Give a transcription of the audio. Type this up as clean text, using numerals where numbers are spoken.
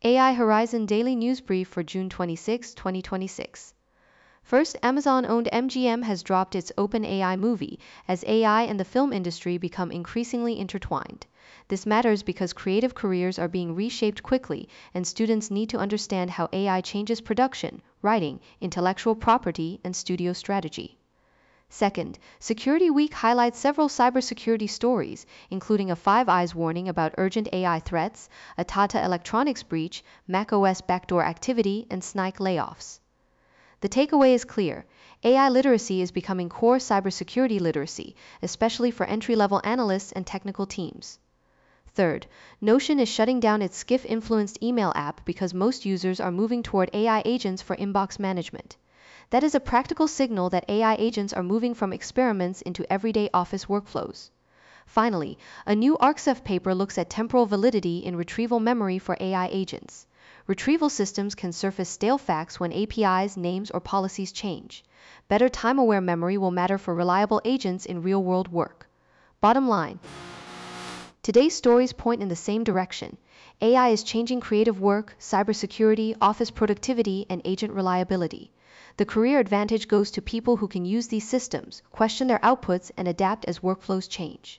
AI Horizon Daily News Brief for June 26, 2026. First, Amazon-owned MGM has dropped its OpenAI movie as AI and the film industry become increasingly intertwined. This matters because creative careers are being reshaped quickly, and students need to understand how AI changes production, writing, intellectual property, and studio strategy. Second, Security Week highlights several cybersecurity stories, including a Five Eyes warning about urgent AI threats, a Tata Electronics breach, macOS backdoor activity, and Snike layoffs. The takeaway is clear. AI literacy is becoming core cybersecurity literacy, especially for entry-level analysts and technical teams. Third, Notion is shutting down its Skiff-influenced email app because most users are moving toward AI agents for inbox management. That is a practical signal that AI agents are moving from experiments into everyday office workflows. Finally, a new ArcSF paper looks at temporal validity in retrieval memory for AI agents. Retrieval systems can surface stale facts when APIs, names, or policies change. Better time-aware memory will matter for reliable agents in real-world work. Bottom line, today's stories point in the same direction. AI is changing creative work, cybersecurity, office productivity, and agent reliability. The career advantage goes to people who can use these systems, question their outputs, and adapt as workflows change.